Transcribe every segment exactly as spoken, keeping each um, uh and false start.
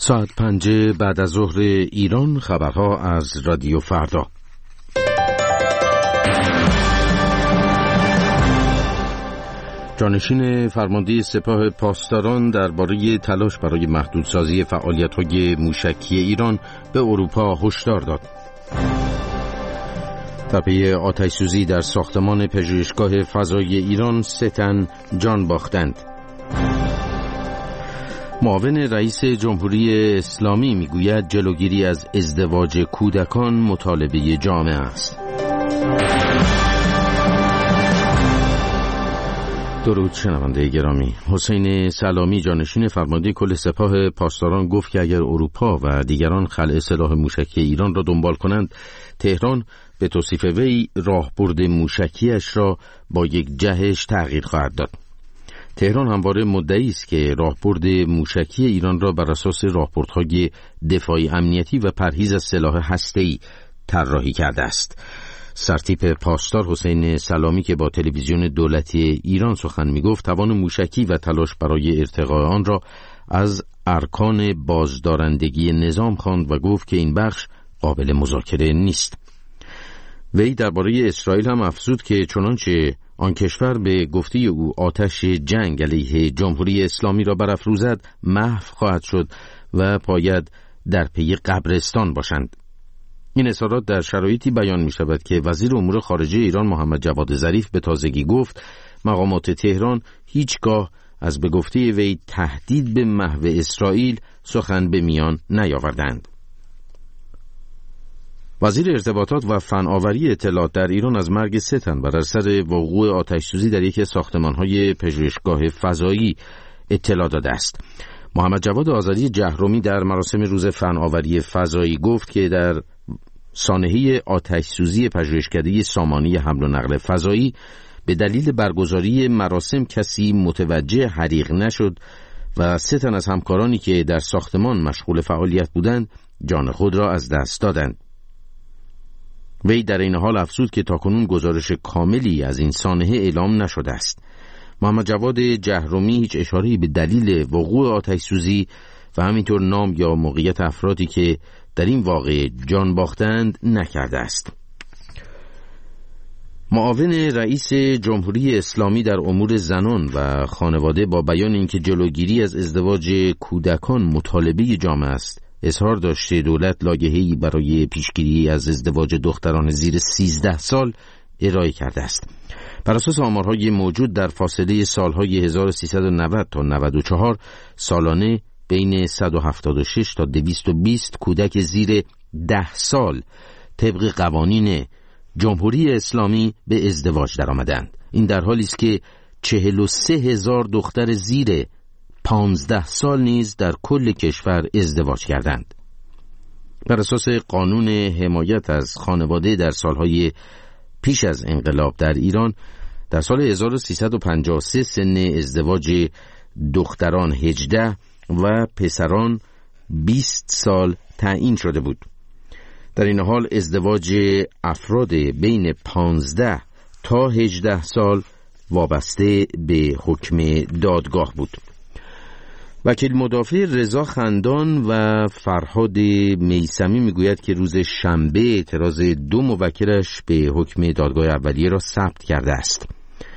ساعت پنج بعد از ظهر ایران، خبرها از رادیو فردا. جانشین فرمانده سپاه پاسداران درباره تلاش برای محدودسازی فعالیت‌های موشکی ایران به اروپا هشدار داد. در پی آتش‌سوزی در ساختمان پژوهشگاه فضایی ایران سه تن جان باختند. معاون رئیس جمهوری اسلامی میگوید جلوگیری از ازدواج کودکان مطالبه جامعه است. درود شنونده گرامی. حسین سلامی جانشین فرمانده کل سپاه پاسداران گفت که اگر اروپا و دیگران خلأ سلاح موشکی ایران را دنبال کنند، تهران به توصیف وی راهبرد موشکیش را با یک جهش تغییر خواهد داد. تهران همواره مدعی است که راهبرد موشکی ایران را بر اساس راهبردهای دفاعی امنیتی و پرهیز از سلاح هسته‌ای طراحی کرده است. سرتیپ پاسدار حسین سلامی که با تلویزیون دولتی ایران سخن می‌گفت، توان موشکی و تلاش برای ارتقاء آن را از ارکان بازدارندگی نظام خواند و گفت که این بخش قابل مذاکره نیست. وی درباره اسرائیل هم افزود که چنانچه آن کشور به گفته او آتش جنگ علیه جمهوری اسلامی را برافروزد، محو خواهد شد و باید در پی قبرستان باشند. این اظهارات در شرایطی بیان می شود که وزیر امور خارجه ایران محمد جواد ظریف به تازگی گفت مقامات تهران هیچگاه از به گفته وی تهدید به محو اسرائیل سخن به میان نیاوردند. وزیر ارتباطات و فناوری اطلاعات در ایران از مرگ سه تن بر اثر وقوع آتش‌سوزی در یکی از ساختمان‌های پژوهشگاه فضایی اطلاع داده است. محمد جواد آذری جهرومی در مراسم روز فناوری فضایی گفت که در سانحه آتش‌سوزی پژوهشکده سامانه حمل و نقل فضایی به دلیل برگزاری مراسم کسی متوجه حریق نشد و سه تن از همکارانی که در ساختمان مشغول فعالیت بودند جان خود را از دست دادند. وی در این حال افزود که تاکنون گزارش کاملی از این سانحه اعلام نشده است. محمد جواد جهرومی هیچ اشاره‌ای به دلیل وقوع آتش‌سوزی و همینطور نام یا موقعیت افرادی که در این واقعه جان باختند نکرده است. معاون رئیس جمهوری اسلامی در امور زنان و خانواده با بیان اینکه جلوگیری از ازدواج کودکان مطالبه جامعه است، اظهار داشته دولت لایحه‌ای برای پیشگیری از ازدواج دختران زیر سیزده سال ارائه کرده است. بر اساس آمارهای موجود در فاصله سالهای هزار و سیصد و نود تا نود و چهار سالانه بین صد و هفتاد و شش تا دویست و بیست کودک زیر ده سال طبق قوانین جمهوری اسلامی به ازدواج درآمدند. این در حالی است که چهل و سه هزار دختر زیر پانزده سال نیز در کل کشور ازدواج کردند. بر اساس قانون حمایت از خانواده در سالهای پیش از انقلاب در ایران، در سال هزار و سیصد و پنجاه و سه سن ازدواج دختران هجده و پسران بیست سال تعیین شده بود. در این حال ازدواج افراد بین پانزده تا هجده سال وابسته به حکم دادگاه بود. وکیل مدافع رضا خندان و فرهاد میثمی میگوید که روز شنبه اعتراض دو موکلش به حکم دادگاه اولیه را ثبت کرده است.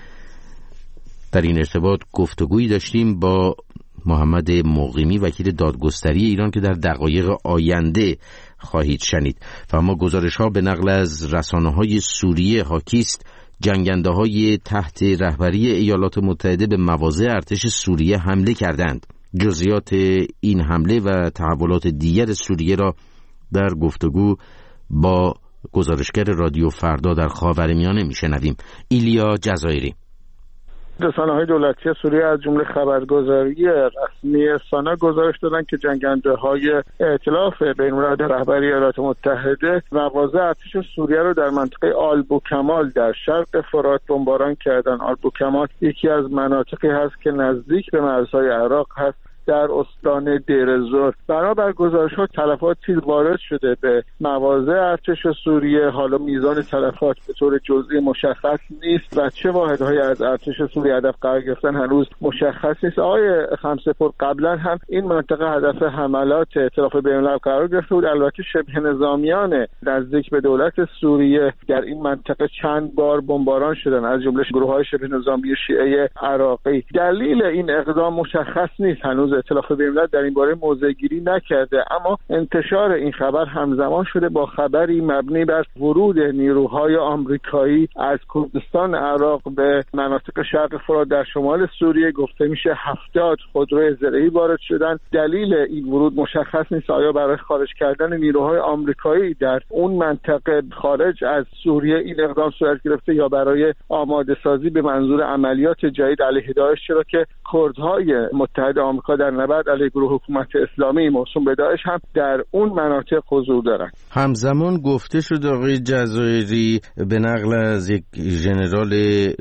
در این ارتباط گفتگویی داشتیم با محمد مقیمی وکیل دادگستری ایران که در دقایق آینده خواهید شنید. و اما گزارش ها به نقل از رسانه های سوریه حاکی است جنگنده های تحت رهبری ایالات متحده به مواضع ارتش سوریه حمله کردند. جزئیات این حمله و تحولات دیگر سوریه را در گفتگو با گزارشگر رادیو فردا در خاورمیانه میشنویم. ایلیا جزایری. رسانه‌های دولتی سوریه از جمله خبرگزاری رسمی سانا گزارش دادند که جنگنده‌های ائتلاف بین‌المللی رهبری ایالات متحده مواضع ارتش سوریه را در منطقه آلبوکمال در شرق فرات بمباران کردند. آلبوکمال یکی از مناطقی هست که نزدیک به مرزهای عراق هست، در استان دیرزور. بنابر گزارش‌ها تلفاتی وارد شده به مواضع ارتش سوریه. حالا میزان تلفات به طور جزئی مشخص نیست و چه واحدهایی از ارتش سوریه هدف قرار گرفتن هنوز مشخص نیست. آقای خمسه‌پور قبلا هم این منطقه هدف حملات ائتلاف بین‌الملل قرار گرفته بود. البته شبه نظامیان نزدیک به دولت سوریه در این منطقه چند بار بمباران شدن، از جمله گروه‌های شبه نظامی شیعه عراقی. دلیل این اقدام مشخص نیست. هنوز ائتلاف بین‌الملل در این باره موضع‌گیری نکرده، اما انتشار این خبر همزمان شده با خبری مبنی بر ورود نیروهای آمریکایی از کردستان عراق به مناطق شرق فرات در شمال سوریه. گفته میشه هفتاد خودروی زرعی وارد شدن. دلیل این ورود مشخص نیست. آیا برای خارج کردن نیروهای آمریکایی در اون منطقه خارج از سوریه این اقدام صورت گرفته یا برای آماده سازی به منظور عملیات جدید علیه داعش، چرا که کردهای متحد آمریکا در نبرد علیه گروه حکومت اسلامی موسوم به داعش هم در اون مناطق حضور دارند. همزمان گفته شد آقای جزایری به نقل از یک ژنرال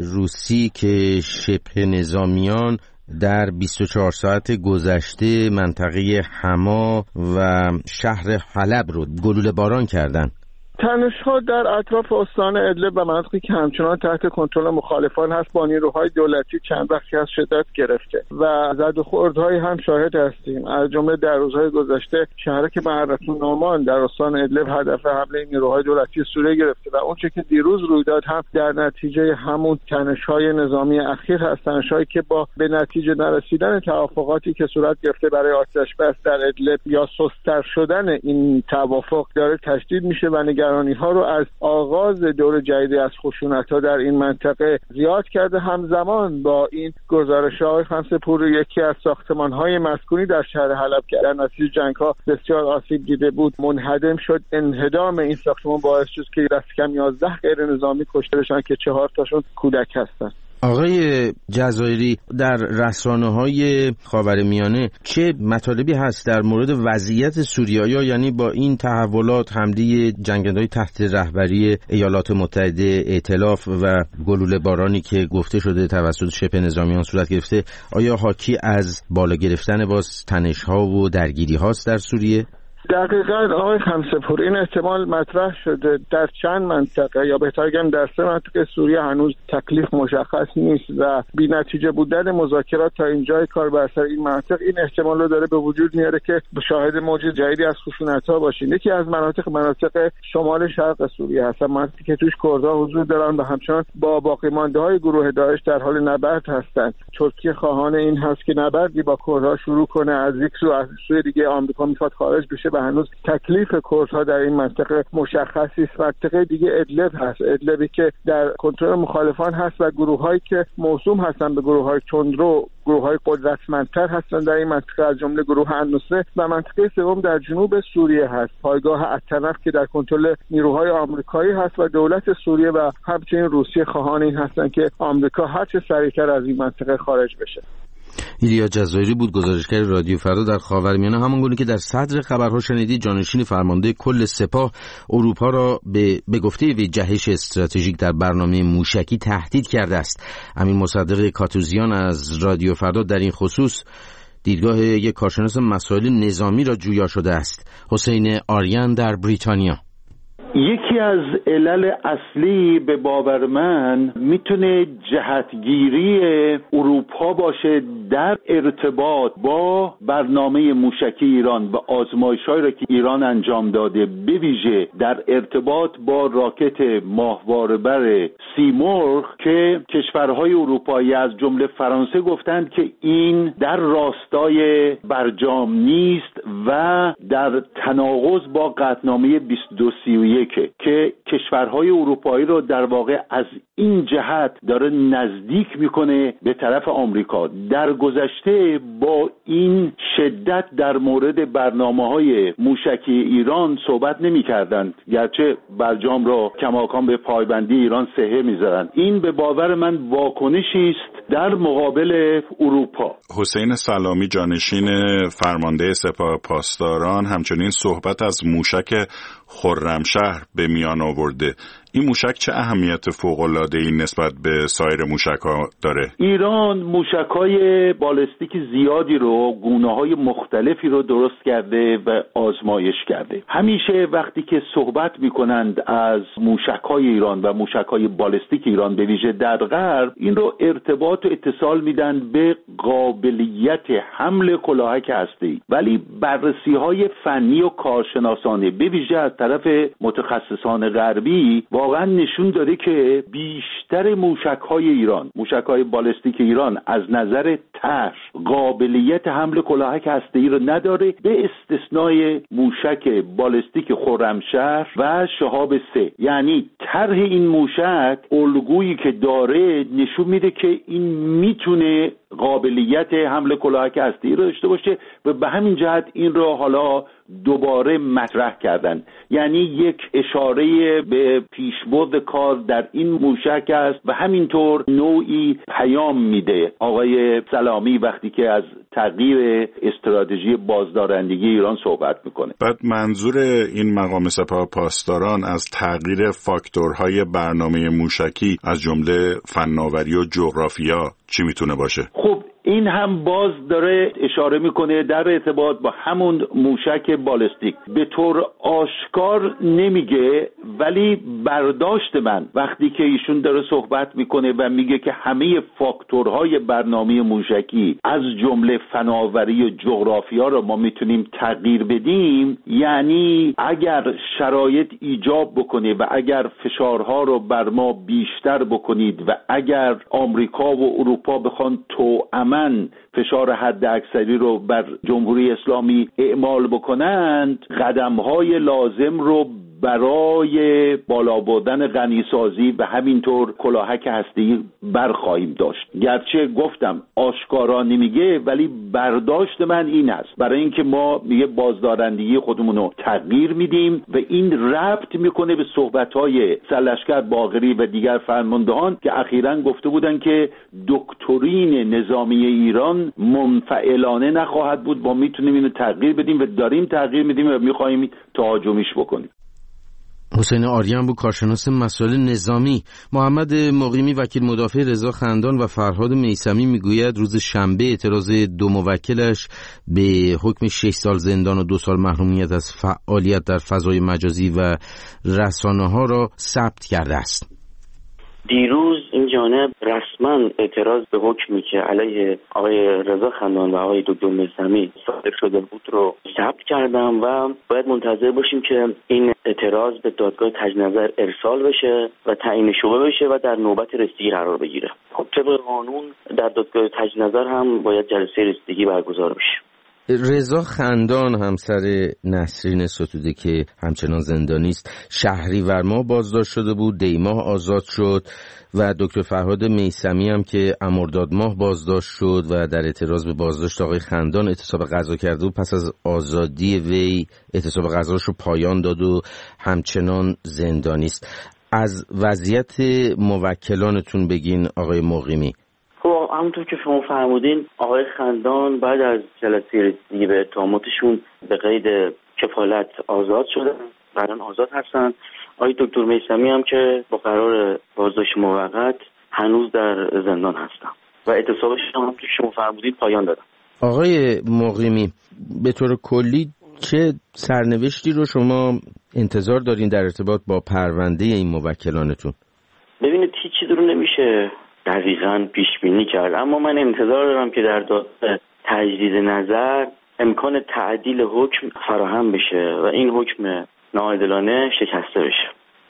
روسی که شبه نظامیان در بیست و چهار ساعت گذشته منطقه حما و شهر حلب رو گلوله باران کردند. تنش‌ها در اطراف استان ادلب و مناطقی که همچنان تحت کنترل مخالفان هست با نیروهای دولتی چند وقتی از شدت گرفته و زد و خوردهایی هم شاهد هستیم. از جمله در روزهای گذشته شهرک معرة النعمان در استان ادلب هدف حمله نیروهای دولتی سوریه گرفته و اونچه که دیروز روی داد هم در نتیجه همون تنش‌های نظامی اخیر هست، تنش‌هایی که با به نتیجه نرسیدن توافقاتی که صورت گرفته برای آتش بس در ادلب یا سست‌تر شدن این توافق داره تشدید میشه و نگرانی ها رو از آغاز دور جدیدی از خشونت‌ها در این منطقه زیاد کرده. همزمان با این گزارش‌های خمسه‌پور یکی از ساختمان‌های مسکونی در شهر حلب که در نتیجه جنگ‌ها بسیار آسیب دیده بود منهدم شد. انهدام این ساختمان باعث شد که دست کم یازده غیر نظامی کشته بشن که چهار تاشون کودک هستند. آقای جزایری، در رسانه‌های خاورمیانه چه مطالبی هست در مورد وضعیت سوریه؟ یعنی با این تحولات حمله جنگنده‌های تحت رهبری ایالات متحده ائتلاف و گلوله بارانی که گفته شده توسط شبه نظامیان صورت گرفته، آیا حاکی از بالا گرفتن باز تنش‌ها و درگیری هاست در سوریه؟ دقیقاً آقای خمسه‌پور، این احتمال مطرح شده. در چند منطقه یا بهتر بگم در سه منطقه سوریه هنوز تکلیف مشخص نیست و بی نتیجه بودن مذاکرات تا اینجای کار بر سر این مناطق این احتمال رو داره به وجود میاره که شاهد موج جدیدی از خشونت‌ها باشیم. یکی از مناطق مناطق شمال شرق سوریه هست، مناطقی که توش کردها حضور دارن و همچنان با باقی مانده‌های گروه داعش در حال نبرد هستند. ترکیه خواهان این هست که نبردی با کردها شروع کنه، از یک سو از سوی دیگه آمریکا میخواد خارج بشه و هنوز تکلیف کردها در این منطقه مشخصی است. منطقه دیگه ادلب هست، ادلبی که در کنترل مخالفان هست و گروه‌هایی که موسوم هستن به گروه‌های تندرو، گروه‌های قدرتمندتر هستن در این منطقه، از جمله گروه النصره. و منطقه سوم در جنوب سوریه هست، پایگاه الطرف که در کنترل نیروهای آمریکایی هست و دولت سوریه و همچنین روسیه خواهان این هستن که آمریکا هر چه سریعتر از این منطقه خارج بشه. ایلیا جزایری بود، گزارشگر رادیو فردا در خاورمیانه. همونگونه که در صدر خبرها شنیدید، جانشین فرمانده کل سپاه اروپا را به به گفته وی جهش استراتژیک در برنامه موشکی تهدید کرده است. امین مصدق کاتوزیان از رادیو فردا در این خصوص دیدگاه یک کارشناس مسائل نظامی را جویا شده است. حسین آریان در بریتانیا: یکی از علل اصلی به باور من میتونه جهتگیری اروپا باشه در ارتباط با برنامه موشکی ایران و آزمایش‌هایی را که ایران انجام داده، به ویژه در ارتباط با راکت ماهواره‌بر سیمرغ که کشورهای اروپایی از جمله فرانسه گفتند که این در راستای برجام نیست و در تناقض با قطعنامه بیست و دو سی و یک که کشورهای اروپایی رو در واقع از این جهت داره نزدیک میکنه به طرف آمریکا. در گذشته با این شدت در مورد برنامه‌های موشکی ایران صحبت نمی‌کردند، گرچه برجام را کماکان به پایبندی ایران سهه می‌ذارند. این به باور من واکنشی است در مقابل اروپا. حسین سلامی، جانشین فرمانده سپاه پاسداران، همچنین صحبت از موشک خرمشهر به میان آورده. این موشک چه اهمیت فوق‌العاده‌ای نسبت به سایر موشک‌ها داره؟ ایران موشک‌های بالستیک زیادی رو، گونه‌های مختلفی رو درست کرده و آزمایش کرده. همیشه وقتی که صحبت می‌کنند از موشک‌های ایران و موشک‌های بالستیک ایران به ویژه در غرب، این رو ارتباط و اتصال میدن به قابلیت حمل کلاهک هسته‌ای، ولی بررسی‌های فنی و کارشناسانه به ویژه از طرف متخصصان غربی واقعا نشون داده که بیشتر موشک‌های ایران، موشک‌های بالستیک ایران از نظر طرح قابلیت حمل کلاهک هسته‌ای رو نداره، به استثنای موشک بالستیک خرمشهر و شهاب سه. یعنی طرح این موشک الگویی که داره نشون میده که این میتونه قابلیت حمل کلاهک هسته‌ای رو داشته باشه و به همین جهت این رو حالا دوباره مطرح کردن. یعنی یک اشاره به پیشبرد کار در این موشک است و همینطور نوعی پیام میده آقای سلامی وقتی که از تغییر استراتژی بازدارندگی ایران صحبت میکنه. بعد منظور این مقام سپاه پاسداران از تغییر فاکتورهای برنامه موشکی از جمله فناوری و جغرافیا چی میتونه باشه؟ خب این هم باز داره اشاره میکنه در ارتباط با همون موشک بالستیک. به طور آشکار نمیگه، ولی برداشت من وقتی که ایشون داره صحبت میکنه و میگه که همه فاکتورهای برنامه موشکی از جمله فناوری و جغرافیا رو ما میتونیم تغییر بدیم، یعنی اگر شرایط ایجاب بکنه و اگر فشارها رو بر ما بیشتر بکنید و اگر آمریکا و اروپا بخوان توأماً فشار حد اکثری رو بر جمهوری اسلامی اعمال بکنند، قدم‌های لازم رو برای بالا بردن غنیسازی و همینطور کلاهک هسته‌ای برخواهیم داشت. گرچه گفتم آشکارا نمیگه، ولی برداشت من این است، برای اینکه ما میگه بازدارندگی خودمون رو تغییر میدیم و این ربط میکنه به صحبت‌های سرلشکر باقری و دیگر فرماندهان که اخیراً گفته بودن که دکترین نظامی ایران منفعلانه نخواهد بود، ما میتونیم اینو تغییر بدیم و داریم تغییر میدیم و میخوایم تهاجمیش بکنیم. حسین آریان بود، کارشناس مسائل نظامی. محمد مقیمی وکیل مدافع رضا خندان و فرهاد میثمی میگوید روز شنبه اعتراض دو موکلش به حکم شش سال زندان و دو سال محرومیت از فعالیت در فضای مجازی و رسانه‌ها را ثبت کرده است. دیروز این جانب رسما اعتراض به حکمی که علیه آقای رضا خندان و آقای دکتر میثمی صادر شده بود رو ثبت کردم و باید منتظر باشیم که این اعتراض به دادگاه تجنظر ارسال بشه و تعیین شبه بشه و در نوبت رسیدگی قرار بگیره. خب طبق قانون در دادگاه تجنظر هم باید جلسه رسیدگی برگزار بشه. رضا خندان همسر نسرین ستوده که همچنان زندانی است شهریور ماه بازداشت شده بود، دی ماه آزاد شد و دکتر فرهاد میثمی هم که مرداد ماه بازداشت شد و در اعتراض به بازداشت آقای خندان اعتصاب غذا کرده و پس از آزادی وی اعتصاب غذاش رو پایان داد و همچنان زندانی است. از وضعیت موکلانتون بگین آقای مقیمی. خب همونطور که شما فرمودین آقای خندان بعد از جلسه رسیدگی به اتهاماتشون به قید کفالت آزاد شدن، بعداً آزاد هستن. آقای دکتر میثمی هم که با قرار بازداشت موقت هنوز در زندان هستن و اعتصابش هم همونطور که شما فرمودید پایان دادن. آقای مقیمی، به طور کلی چه سرنوشتی رو شما انتظار دارین در ارتباط با پرونده این موکلانتون؟ ببینید هیچ چیزی رو نمیشه دقیقاً پیش بینی کرد، اما من انتظار دارم که در دادگاه تجدید نظر امکان تعدیل حکم فراهم بشه و این حکم ناعادلانه شکسته بشه.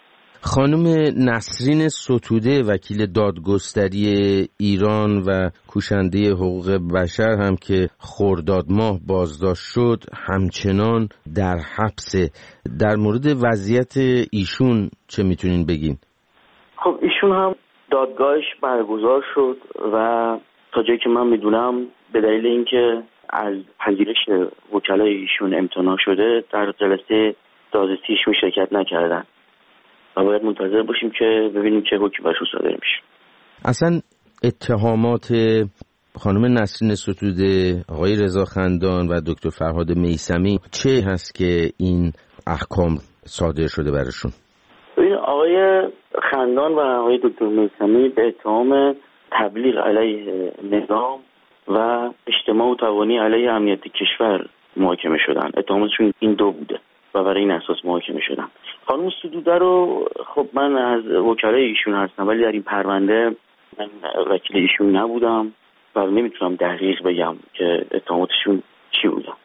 خانم نسرین ستوده وکیل دادگستری ایران و کوشنده حقوق بشر هم که خرداد ماه بازداشت شد همچنان در حبس. در مورد وضعیت ایشون چه میتونین بگین؟ خب ایشون هم دادگاهش برگزار شد و تا جایی که من میدونم به دلیل اینکه از پذیرش وکلای ایشون امتناع شده در جلسه دادرسی ایشون شرکت نکردن و باید منتظر باشیم که ببینیم چه حکمی برشون صادر میشه. اصلا اتهامات خانم نسرین ستوده، آقای رضا خندان و دکتر فرهاد میثمی چه هست که این احکام صادر شده برشون؟ ببین آقای خندان و آقای دکتر میثمی به اتهام تبلیغ علیه نظام و اجتماع و توانی علیه امنیت کشور محاکمه شدن. اتهامشون این دو بوده و برای این اساس محاکمه شدن. خانم ستوده رو خب من از وکلای ایشون هستم، ولی در این پرونده من وکیل ایشون نبودم و نمیتونم دقیق بگم که اتهاماتشون چی بودن.